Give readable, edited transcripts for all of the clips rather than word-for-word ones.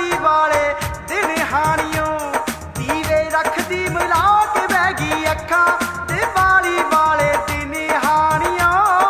ਦੀਵਾਲੀ ਵਾਲੇ ਦਿਨ ਹਾਣੀਓ ਦੀਵੇ ਰੱਖਦੀ ਮਿਲਾ ਕੇ ਬਹਿ ਗਈ ਅੱਖਾਂ ਦੀਵਾਲੀ ਵਾਲੇ ਦਿਨ ਹਾਣੀਓ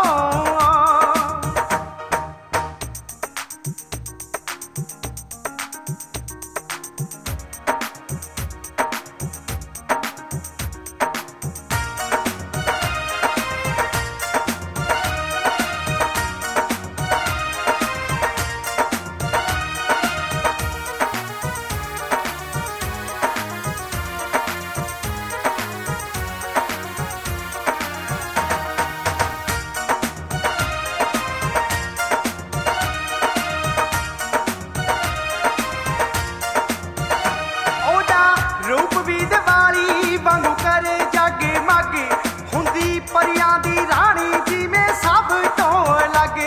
रूप भी दिवाली वांगू करे जगमग हुंदी परियां दी रानी जिवें सब तो लगे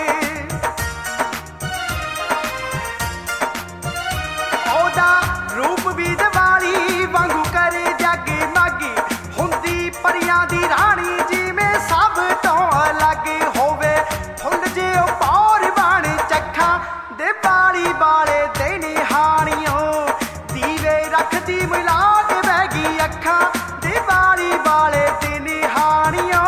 ओदा रूप भी दिवाली वांगू करे जगमग हुंदी परियां दी रानी जिवें सब तो लगे होवे फुल जे पार बन चखा दिवाली वाले दिन हाणियों दीवे रखदी मिला ਅੱਖਾਂ ਦੀਵਾਲੀ ਵਾਲੇ ਦਿਨ ਹਾਣੀਓ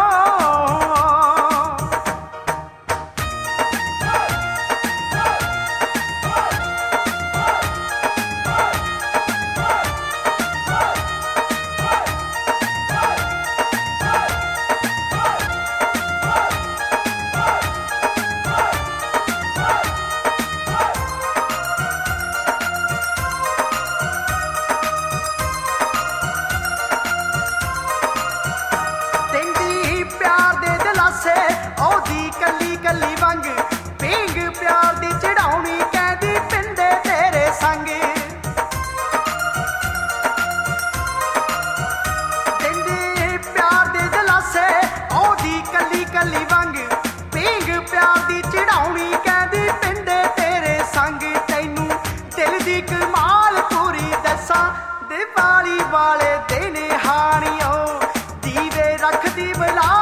ਉਹਦੀ ਕੱਲੀ ਕੱਲੀ ਵੰਗ ਪੀਂਗ ਪਿਆਰ ਦੀ ਚੜਾਉਣੀ ਕਹਿੰਦੀ ਪਿੰਡੇ ਤੇਰੇ ਸੰਗ ਦਿੰਦੀ ਪਿਆਰ ਦੇ ਦਿਲਾਸੇ ਉਹਦੀ ਕੱਲੀ ਕੱਲੀ ਵੰਗ ਪੀਂਗ ਪਿਆਰ ਦੀ ਚੜਾਉਣੀ ਕਹਿੰਦੀ ਪਿੰਡੇ ਤੇਰੇ ਸੰਗ ਤੈਨੂੰ ਦਿਲ ਦੀ ਕਮਾਲ ਪੂਰੀ ਦੱਸਾਂ ਦੀਵਾਲੀ ਵਾਲੇ ਦਿਨ ਹਾਣੀਓ ਦੀਵੇ ਰੱਖਦੀ ਬਲਾ